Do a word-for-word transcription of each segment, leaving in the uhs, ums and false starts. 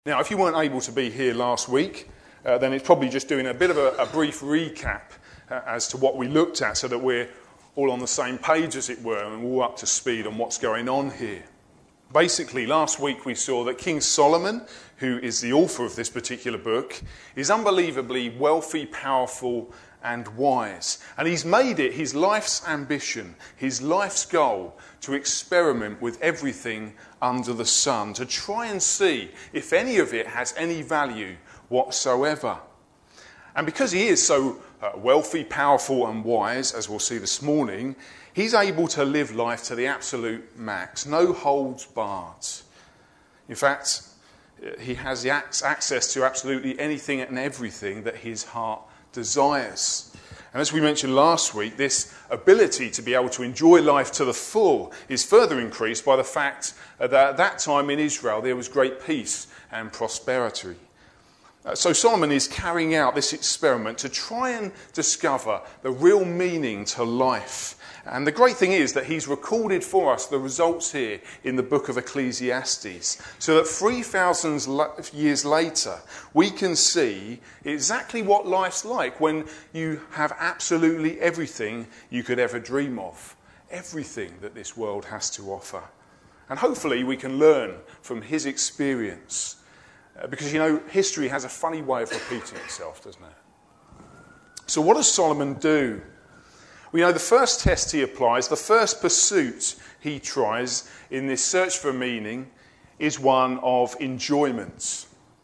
Now, if you weren't able to be here last week, uh, then it's probably just doing a bit of a, a brief recap uh, as to what we looked at so that we're all on the same page, as it were, and all up to speed on what's going on here. Basically, last week we saw that King Solomon, who is the author of this particular book, is unbelievably wealthy, powerful, and wise. And he's made it his life's ambition, his life's goal, to experiment with everything under the sun, to try and see if any of it has any value whatsoever. And because he is so uh, wealthy, powerful, and wise, as we'll see this morning, he's able to live life to the absolute max, no holds barred. In fact, he has the access to absolutely anything and everything that his heart desires. And as we mentioned last week, this ability to be able to enjoy life to the full is further increased by the fact that at that time in Israel there was great peace and prosperity. So Solomon is carrying out this experiment to try and discover the real meaning to life. And the great thing is that he's recorded for us the results here in the book of Ecclesiastes, so that three thousand years later we can see exactly what life's like when you have absolutely everything you could ever dream of, everything that this world has to offer. And hopefully we can learn from his experience. Because, you know, history has a funny way of repeating itself, doesn't it? So what does Solomon do? We know the first test he applies, the first pursuit he tries in this search for meaning is one of enjoyment.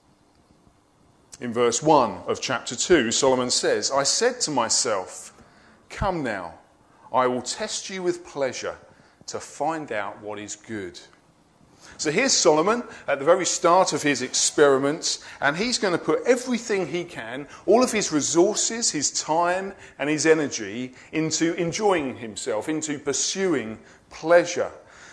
In verse one of chapter two, Solomon says, I said to myself, come now, I will test you with pleasure to find out what is good. So here's Solomon at the very start of his experiments, and he's going to put everything he can, all of his resources, his time and his energy into enjoying himself, into pursuing pleasure.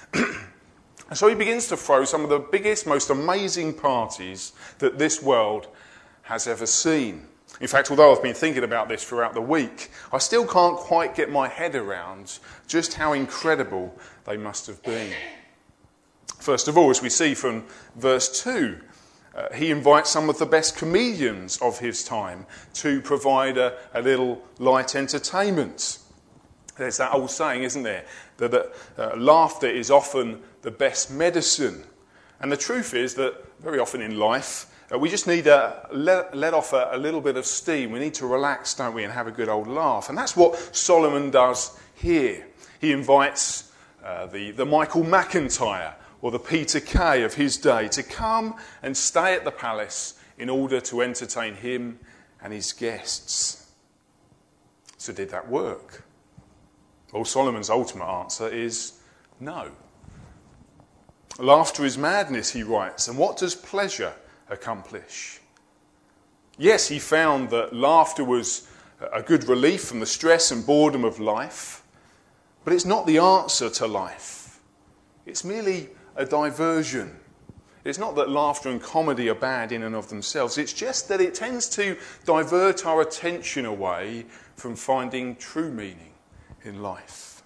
And so he begins to throw some of the biggest, most amazing parties that this world has ever seen. In fact, although I've been thinking about this throughout the week, I still can't quite get my head around just how incredible they must have been. First of all, as we see from verse two, uh, he invites some of the best comedians of his time to provide a, a little light entertainment. There's that old saying, isn't there, that, that uh, laughter is often the best medicine. And the truth is that very often in life, uh, we just need to let, let off a, a little bit of steam. We need to relax, don't we, and have a good old laugh. And that's what Solomon does here. He invites uh, the, the Michael McIntyre, or the Peter Kay of his day, to come and stay at the palace in order to entertain him and his guests. So did that work? Well, Solomon's ultimate answer is no. Laughter is madness, he writes, and what does pleasure accomplish? Yes, he found that laughter was a good relief from the stress and boredom of life, but it's not the answer to life. It's merely a diversion. It's not that laughter and comedy are bad in and of themselves. It's just that it tends to divert our attention away from finding true meaning in life.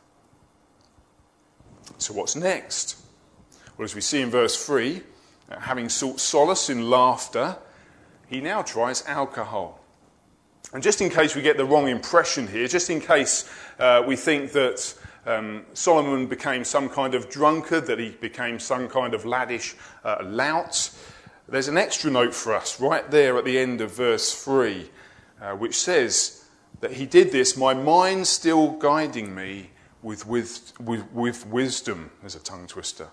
So what's next? Well, as we see in verse three, uh, having sought solace in laughter, he now tries alcohol. And just in case we get the wrong impression here, just in case uh, we think that Um, Solomon became some kind of drunkard, that he became some kind of laddish uh, lout, there's an extra note for us right there at the end of verse three, uh, which says that he did this, my mind still guiding me with, with, with, with wisdom. There's a tongue twister.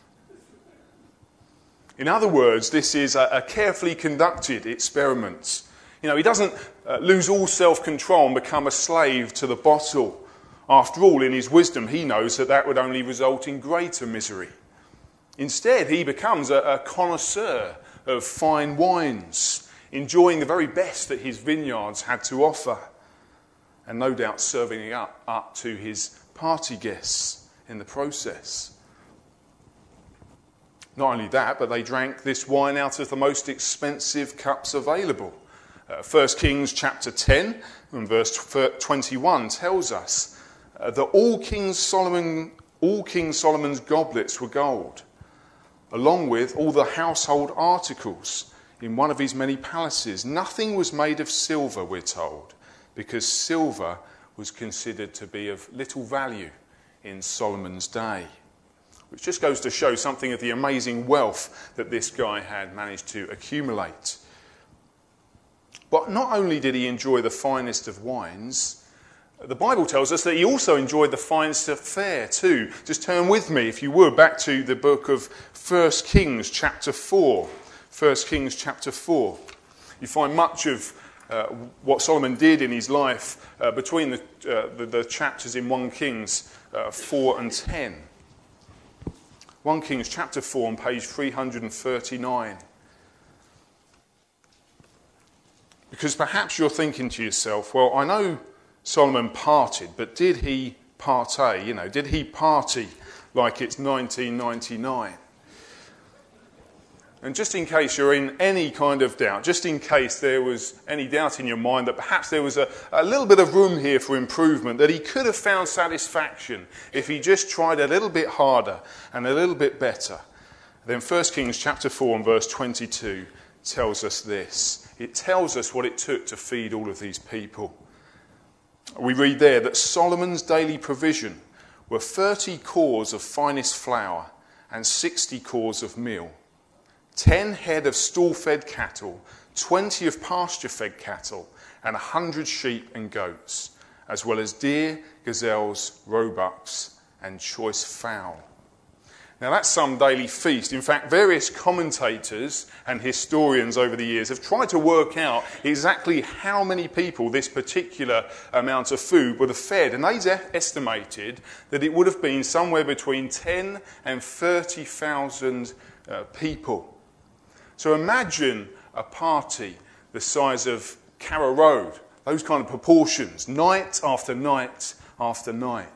In other words, this is a, a carefully conducted experiment. You know, he doesn't uh, lose all self-control and become a slave to the bottle. After all, in his wisdom, he knows that that would only result in greater misery. Instead, he becomes a, a connoisseur of fine wines, enjoying the very best that his vineyards had to offer, and no doubt serving it up, up to his party guests in the process. Not only that, but they drank this wine out of the most expensive cups available. Uh, First Kings chapter ten and verse twenty-one tells us Uh, that all King Solomon, all King Solomon's goblets were gold. along with all the household articles in one of his many palaces. Nothing was made of silver, we're told, because silver was considered to be of little value in Solomon's day. Which just goes to show something of the amazing wealth that this guy had managed to accumulate. But not only did he enjoy the finest of wines, the Bible tells us that he also enjoyed the finest of fare too. Just turn with me, if you would, back to the book of First Kings chapter four. First Kings chapter four. You find much of uh, what Solomon did in his life uh, between the, uh, the, the chapters in First Kings uh, four and ten. First Kings chapter four on page three hundred thirty-nine. Because perhaps you're thinking to yourself, well, I know Solomon parted, but did he partay? You know, did he party like it's nineteen ninety-nine? And just in case you're in any kind of doubt, just in case there was any doubt in your mind that perhaps there was a, a little bit of room here for improvement, that he could have found satisfaction if he just tried a little bit harder and a little bit better, then First Kings chapter four and verse twenty-two tells us this. It tells us what it took to feed all of these people. We read there that Solomon's daily provision were thirty cors of finest flour and sixty cors of meal, ten head of stall-fed cattle, twenty of pasture-fed cattle, and a hundred sheep and goats, as well as deer, gazelles, roebucks, and choice fowl. Now that's some daily feast. In fact, various commentators and historians over the years have tried to work out exactly how many people this particular amount of food would have fed. And they estimated that it would have been somewhere between ten and thirty thousand uh, people. So imagine a party the size of Carrow Road, those kind of proportions, night after night after night.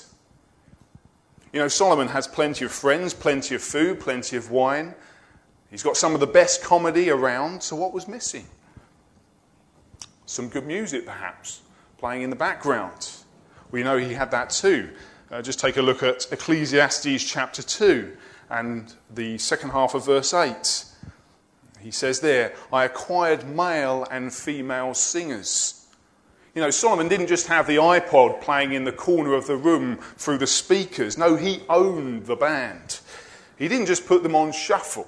You know, Solomon has plenty of friends, plenty of food, plenty of wine. He's got some of the best comedy around, so what was missing? Some good music, perhaps, playing in the background. We know he had that too. Uh, just take a look at Ecclesiastes chapter two and the second half of verse eight. He says there, I acquired male and female singers. You know, Solomon didn't just have the iPod playing in the corner of the room through the speakers. No, he owned the band. He didn't just put them on shuffle.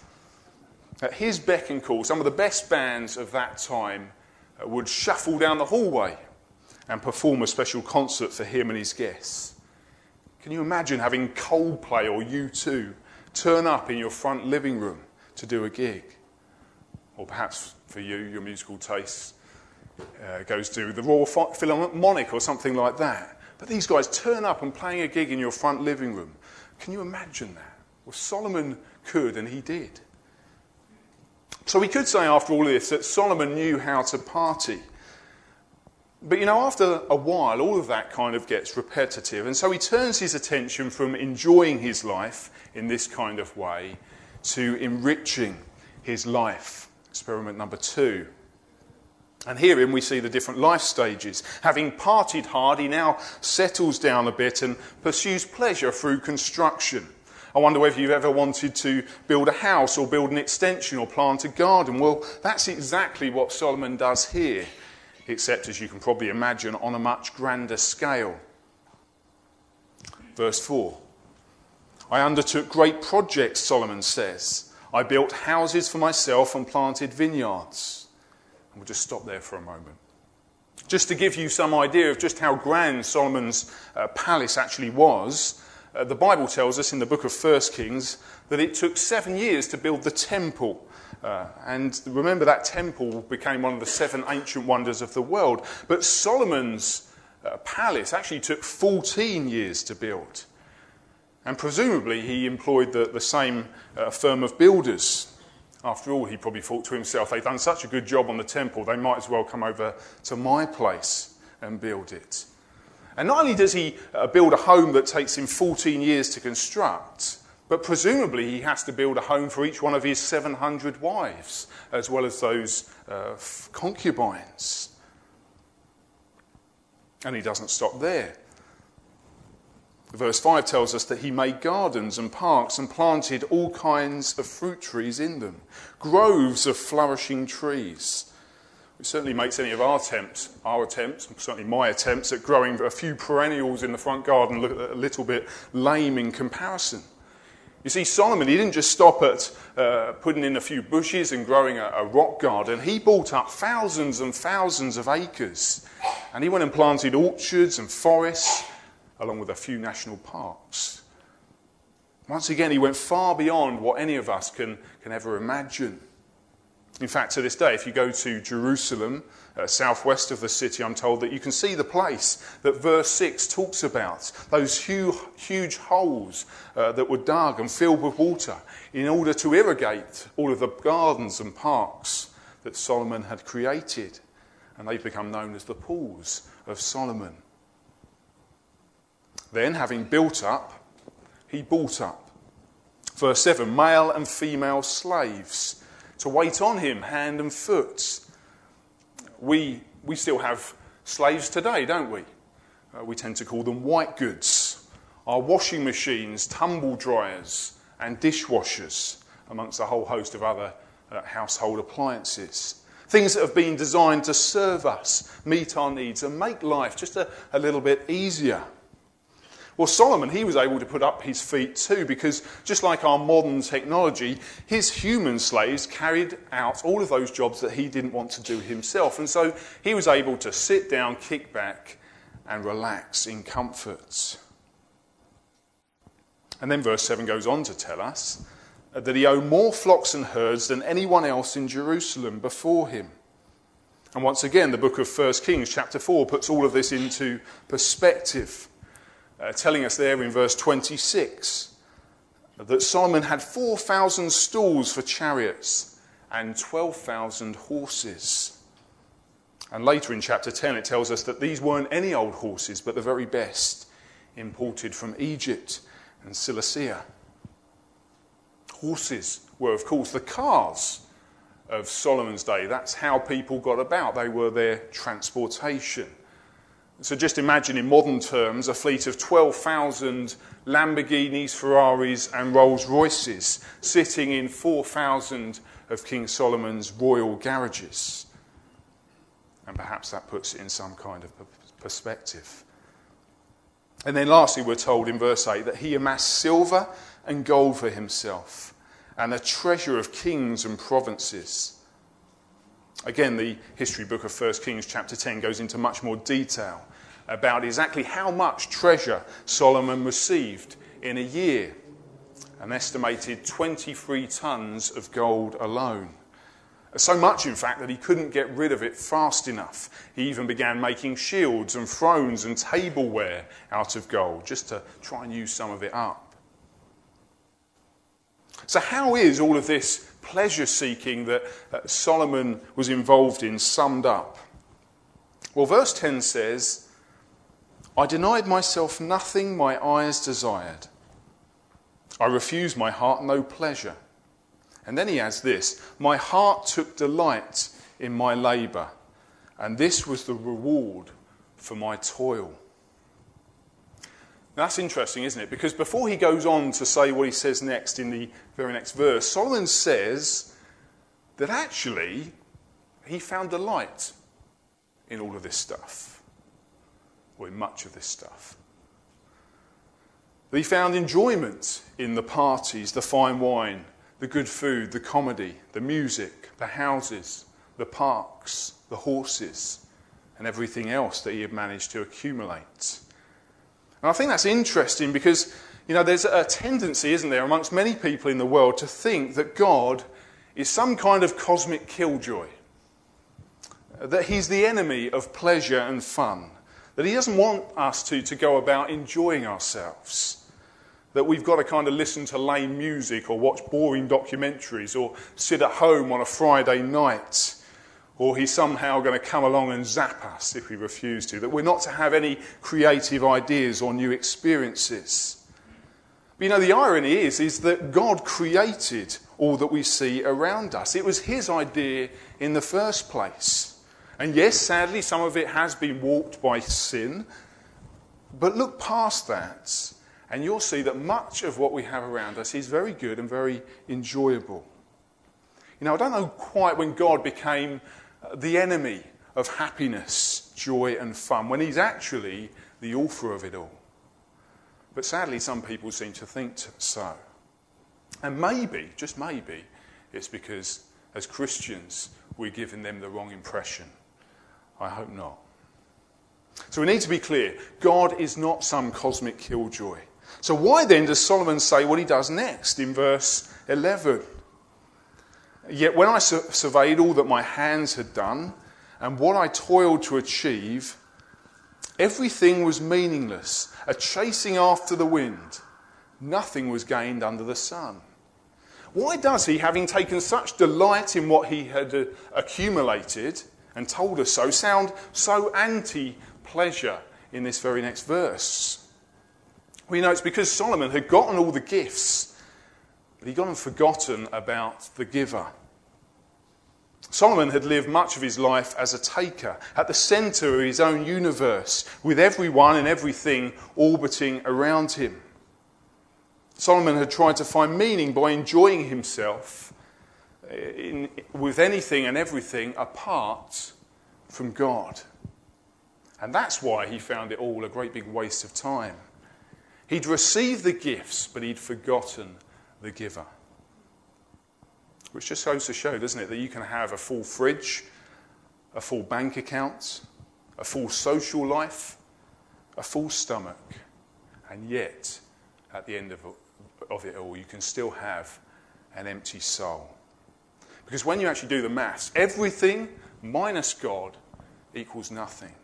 At his beck and call, some of the best bands of that time would shuffle down the hallway and perform a special concert for him and his guests. Can you imagine having Coldplay or U two turn up in your front living room to do a gig? Or perhaps for you, your musical tastes uh, goes to the Royal Philharmonic or something like that. But these guys turn up and playing a gig in your front living room. Can you imagine that? Well, Solomon could, and he did. So we could say after all this that Solomon knew how to party. But you know, after a while, all of that kind of gets repetitive. And so he turns his attention from enjoying his life in this kind of way to enriching his life. Experiment number two. And herein we see the different life stages. Having partied hard, he now settles down a bit and pursues pleasure through construction. I wonder whether you've ever wanted to build a house or build an extension or plant a garden. Well, that's exactly what Solomon does here, except, as you can probably imagine, on a much grander scale. Verse four. I undertook great projects, Solomon says. I built houses for myself and planted vineyards. And we'll just stop there for a moment. Just to give you some idea of just how grand Solomon's uh, palace actually was, uh, the Bible tells us in the book of First Kings that it took seven years to build the temple. Uh, and remember, that temple became one of the seven ancient wonders of the world. But Solomon's uh, palace actually took fourteen years to build. And presumably he employed the, the same uh, firm of builders. After all, he probably thought to himself, they've done such a good job on the temple, they might as well come over to my place and build it. And not only does he uh, build a home that takes him fourteen years to construct, but presumably he has to build a home for each one of his seven hundred wives, as well as those uh, concubines. And he doesn't stop there. Verse five tells us that he made gardens and parks and planted all kinds of fruit trees in them, groves of flourishing trees. It certainly makes any of our attempts, our attempts, certainly my attempts at growing a few perennials in the front garden look a little bit lame in comparison. You see, Solomon, he didn't just stop at uh, putting in a few bushes and growing a, a rock garden. He bought up thousands and thousands of acres. And he went and planted orchards and forests, along with a few national parks. Once again, he went far beyond what any of us can, can ever imagine. In fact, to this day, if you go to Jerusalem, uh, southwest of the city, I'm told that you can see the place that verse six talks about, those huge, huge holes uh, that were dug and filled with water in order to irrigate all of the gardens and parks that Solomon had created. And they've become known as the pools of Solomon. Then, having built up, he bought up. Verse seven, male and female slaves to wait on him hand and foot. We, we still have slaves today, don't we? Uh, we tend to call them white goods. Our washing machines, tumble dryers and dishwashers, amongst a whole host of other uh, household appliances. Things that have been designed to serve us, meet our needs and make life just a, a little bit easier. Well, Solomon, he was able to put up his feet too, because just like our modern technology, his human slaves carried out all of those jobs that he didn't want to do himself. And so he was able to sit down, kick back, and relax in comfort. And then verse seven goes on to tell us that he owned more flocks and herds than anyone else in Jerusalem before him. And once again, the book of First Kings, chapter four, puts all of this into perspective. Uh, telling us there in verse twenty-six that Solomon had four thousand stalls for chariots and twelve thousand horses. And later in chapter ten it tells us that these weren't any old horses, but the very best, imported from Egypt and Cilicia. Horses were, of course, the cars of Solomon's day. That's how people got about. They were their transportation. So just imagine in modern terms a fleet of twelve thousand Lamborghinis, Ferraris and Rolls Royces sitting in four thousand of King Solomon's royal garages. And perhaps that puts it in some kind of perspective. And then lastly we're told in verse eight that he amassed silver and gold for himself and a treasure of kings and provinces. Again, the history book of First Kings chapter ten goes into much more detail about exactly how much treasure Solomon received in a year. An estimated twenty-three tons of gold alone. So much, in fact, that he couldn't get rid of it fast enough. He even began making shields and thrones and tableware out of gold, just to try and use some of it up. So how is all of this pleasure-seeking that uh, Solomon was involved in summed up? Well, verse ten says, I denied myself nothing my eyes desired. I refused my heart no pleasure. And then he adds this, my heart took delight in my labour, and this was the reward for my toil. Now, that's interesting, isn't it? Because before he goes on to say what he says next in the very next verse, Solomon says that actually he found delight in all of this stuff, or in much of this stuff. That he found enjoyment in the parties, the fine wine, the good food, the comedy, the music, the houses, the parks, the horses, and everything else that he had managed to accumulate. And I think that's interesting because, you know, there's a tendency, isn't there, amongst many people in the world to think that God is some kind of cosmic killjoy, that he's the enemy of pleasure and fun, that he doesn't want us to, to go about enjoying ourselves, that we've got to kind of listen to lame music or watch boring documentaries or sit at home on a Friday night, or he's somehow going to come along and zap us if we refuse to, that we're not to have any creative ideas or new experiences. But you know, the irony is, is that God created all that we see around us. It was his idea in the first place. And yes, sadly, some of it has been warped by sin. But look past that And you'll see that much of what we have around us is very good and very enjoyable. You know, I don't know quite when God became the enemy of happiness, joy and fun, when he's actually the author of it all. But sadly, some people seem to think so. And maybe, just maybe, it's because as Christians we're giving them the wrong impression. I hope not. So we need to be clear. God is not some cosmic killjoy. So why then does Solomon say what he does next in verse eleven? Yet when I sur- surveyed all that my hands had done and what I toiled to achieve, everything was meaningless, a chasing after the wind. Nothing was gained under the sun. Why does he, having taken such delight in what he had uh, accumulated and told us so, sound so anti-pleasure in this very next verse? We know it's because Solomon had gotten all the gifts, but he'd gone and forgotten about the giver. Solomon had lived much of his life as a taker, at the centre of his own universe, with everyone and everything orbiting around him. Solomon had tried to find meaning by enjoying himself in, with anything and everything apart from God. And that's why he found it all a great big waste of time. He'd received the gifts, but he'd forgotten the giver. Which just goes to show, doesn't it, that you can have a full fridge, a full bank account, a full social life, a full stomach, and yet, at the end of, of it all, you can still have an empty soul. Because when you actually do the maths, everything minus God equals nothing.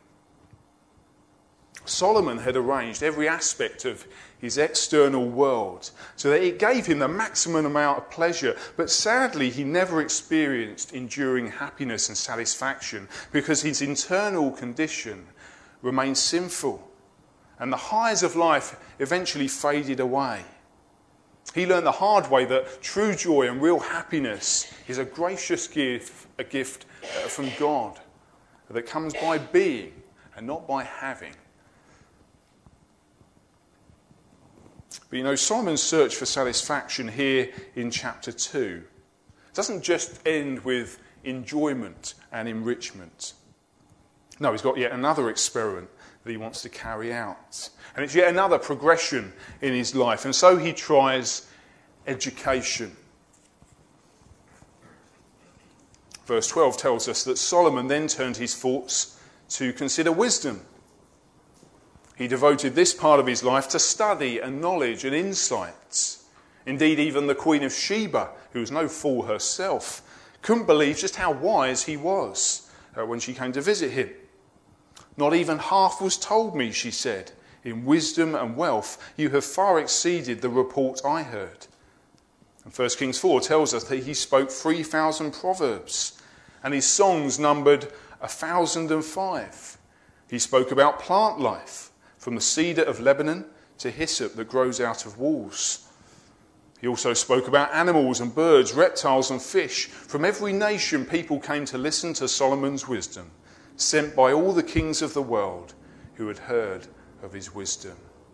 Solomon had arranged every aspect of his external world so that it gave him the maximum amount of pleasure. But sadly, he never experienced enduring happiness and satisfaction because his internal condition remained sinful. And the highs of life eventually faded away. He learned the hard way that true joy and real happiness is a gracious gift, a gift from God that comes by being and not by having. But you know, Solomon's search for satisfaction here in chapter two doesn't just end with enjoyment and enrichment. No, he's got yet another experiment that he wants to carry out. And it's yet another progression in his life. And so he tries education. Verse twelve tells us that Solomon then turned his thoughts to consider wisdom. He devoted this part of his life to study and knowledge and insights. Indeed, even the Queen of Sheba, who was no fool herself, couldn't believe just how wise he was uh, when she came to visit him. Not even half was told me, she said. In wisdom and wealth, you have far exceeded the report I heard. And First Kings four tells us that he spoke three thousand proverbs, and his songs numbered a thousand and five. He spoke about plant life, from the cedar of Lebanon to hyssop that grows out of walls. He also spoke about animals and birds, reptiles and fish. From every nation, people came to listen to Solomon's wisdom, sent by all the kings of the world who had heard of his wisdom.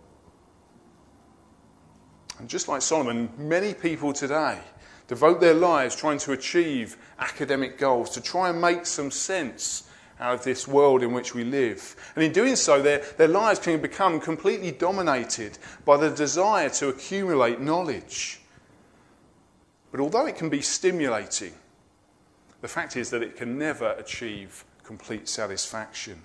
And just like Solomon, many people today devote their lives trying to achieve academic goals, to try and make some sense out of this world in which we live. And in doing so, their, their lives can become completely dominated by the desire to accumulate knowledge. But although it can be stimulating, the fact is that it can never achieve complete satisfaction.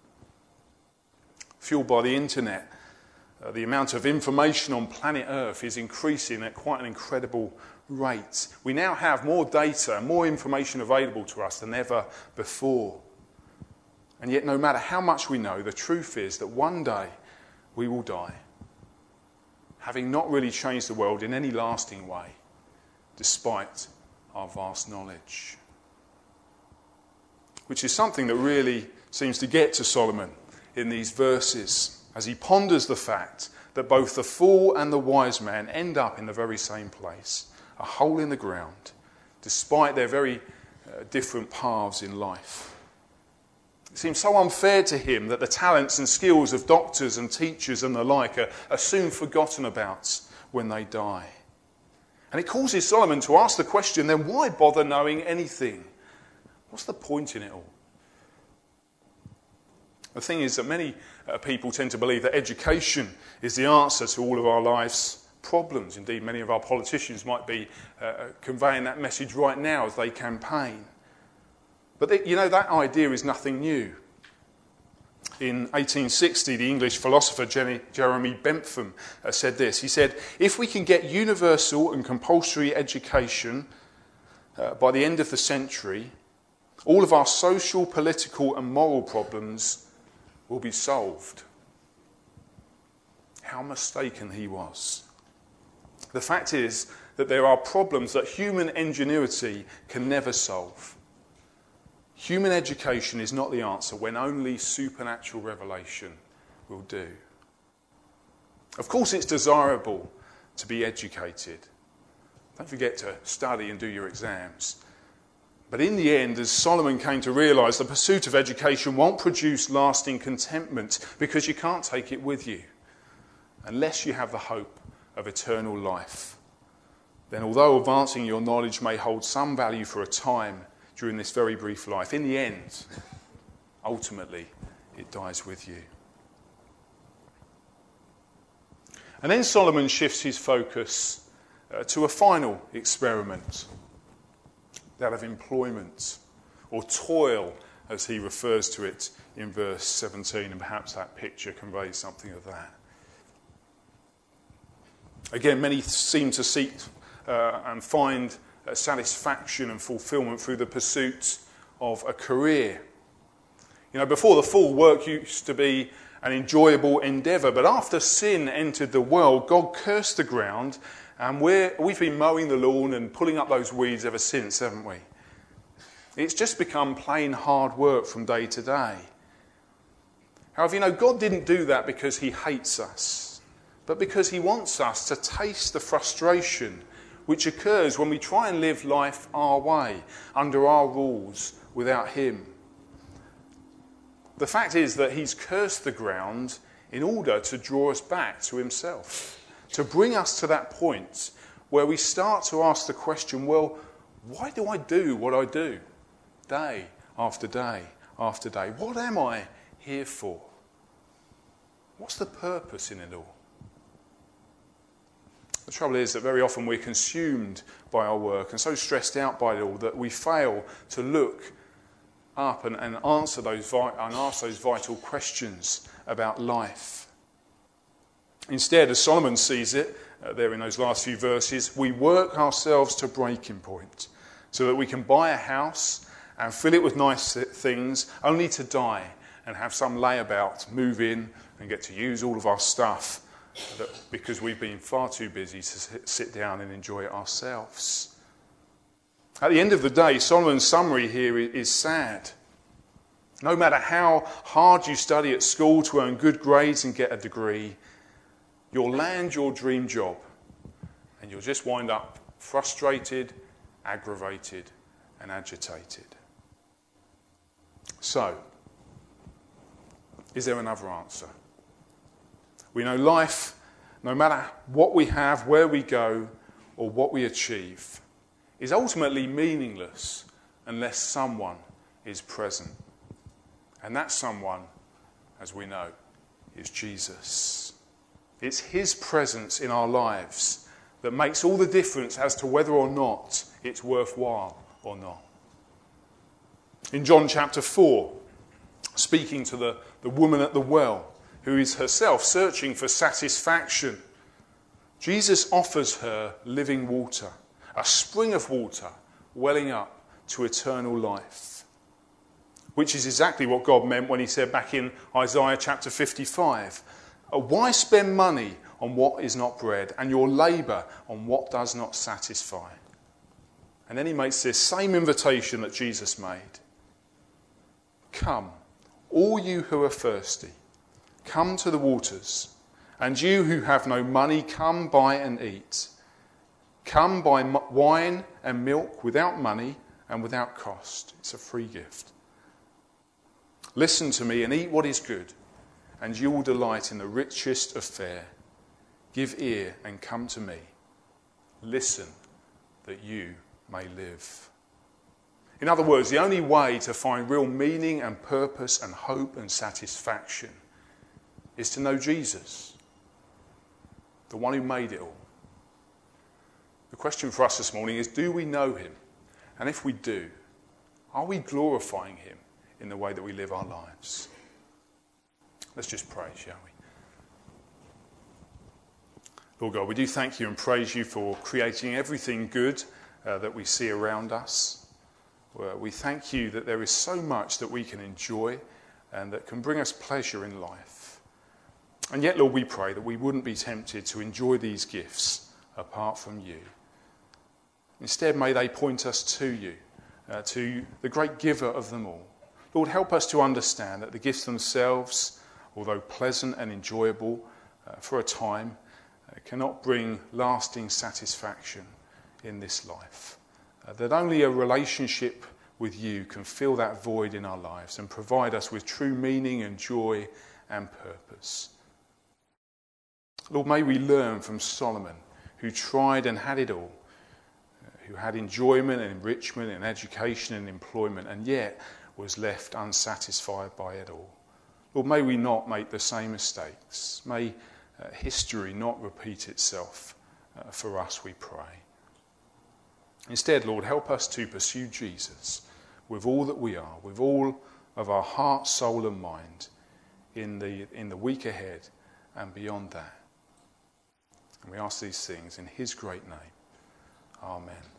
Fueled by the internet, uh, the amount of information on planet Earth is increasing at quite an incredible rate. We now have more data and more information available to us than ever before. And yet, no matter how much we know, the truth is that one day we will die, having not really changed the world in any lasting way, despite our vast knowledge. Which is something that really seems to get to Solomon in these verses, as he ponders the fact that both the fool and the wise man end up in the very same place, a hole in the ground, despite their very uh, different paths in life. It seems so unfair to him that the talents and skills of doctors and teachers and the like are, are soon forgotten about when they die. And it causes Solomon to ask the question, then why bother knowing anything? What's the point in it all? The thing is that many uh, people tend to believe that education is the answer to all of our life's problems. Indeed, many of our politicians might be uh, conveying that message right now as they campaign. But, they, you know, that idea is nothing new. In eighteen sixty, the English philosopher Jenny, Jeremy Bentham uh, said this. He said, if we can get universal and compulsory education uh, by the end of the century, all of our social, political and moral problems will be solved. How mistaken he was. The fact is that there are problems that human ingenuity can never solve. Human education is not the answer when only supernatural revelation will do. Of course, it's desirable to be educated. Don't forget to study and do your exams. But in the end, as Solomon came to realise, the pursuit of education won't produce lasting contentment because you can't take it with you unless you have the hope of eternal life. Then although advancing your knowledge may hold some value for a time during this very brief life, in the end, ultimately, it dies with you. And then Solomon shifts his focus uh, to a final experiment, that of employment, or toil, as he refers to it in verse seventeen, and perhaps that picture conveys something of that. Again, many seem to seek uh, and find uh, satisfaction and fulfillment through the pursuit of a career. You know, before the fall, work used to be an enjoyable endeavour, but after sin entered the world, God cursed the ground, and we're, we've been mowing the lawn and pulling up those weeds ever since, haven't we? It's just become plain hard work from day to day. However, you know, God didn't do that because he hates us, but because he wants us to taste the frustration which occurs when we try and live life our way, under our rules, without him. The fact is that he's cursed the ground in order to draw us back to himself, to bring us to that point where we start to ask the question, well, why do I do what I do? Day after day after day. What am I here for? What's the purpose in it all? The trouble is that very often we're consumed by our work and so stressed out by it all that we fail to look up and, and answer those and ask those vital questions about life. Instead, as Solomon sees it, uh, there in those last few verses, we work ourselves to breaking point so that we can buy a house and fill it with nice things, only to die and have some layabout, move in and get to use all of our stuff that, because we've been far too busy to sit down and enjoy it ourselves. At the end of the day, Solomon's summary here is sad. No matter how hard you study at school to earn good grades and get a degree, you'll land your dream job and you'll just wind up frustrated, aggravated, and agitated. So, is there another answer? We know life, no matter what we have, where we go, or what we achieve, is ultimately meaningless unless someone is present. And that someone, as we know, is Jesus. It's his presence in our lives that makes all the difference as to whether or not it's worthwhile or not. In John chapter four, speaking to the, the woman at the well, who is herself searching for satisfaction, Jesus offers her living water, a spring of water welling up to eternal life, which is exactly what God meant when he said back in Isaiah chapter fifty-five, why spend money on what is not bread and your labour on what does not satisfy? And then he makes this same invitation that Jesus made. Come, all you who are thirsty, come to the waters, and you who have no money, come buy and eat. Come buy wine and milk without money and without cost. It's a free gift. Listen to me and eat what is good, and you will delight in the richest of fare. Give ear and come to me. Listen that you may live. In other words, the only way to find real meaning and purpose and hope and satisfaction is to know Jesus, the one who made it all. The question for us this morning is, do we know him? And if we do, are we glorifying him in the way that we live our lives? Let's just pray, shall we? Lord God, we do thank you and praise you for creating everything good uh, that we see around us. Uh, we thank you that there is so much that we can enjoy and that can bring us pleasure in life. And yet, Lord, we pray that we wouldn't be tempted to enjoy these gifts apart from you. Instead, may they point us to you, uh, to the great giver of them all. Lord, help us to understand that the gifts themselves, although pleasant and enjoyable uh, for a time, uh, cannot bring lasting satisfaction in this life. Uh, that only a relationship with you can fill that void in our lives and provide us with true meaning and joy and purpose. Lord, may we learn from Solomon, who tried and had it all, uh, who had enjoyment and enrichment and education and employment, and yet was left unsatisfied by it all. Lord, may we not make the same mistakes. May uh, history not repeat itself uh, for us, we pray. Instead, Lord, help us to pursue Jesus with all that we are, with all of our heart, soul and mind in the, in the week ahead and beyond that. And we ask these things in his great name. Amen.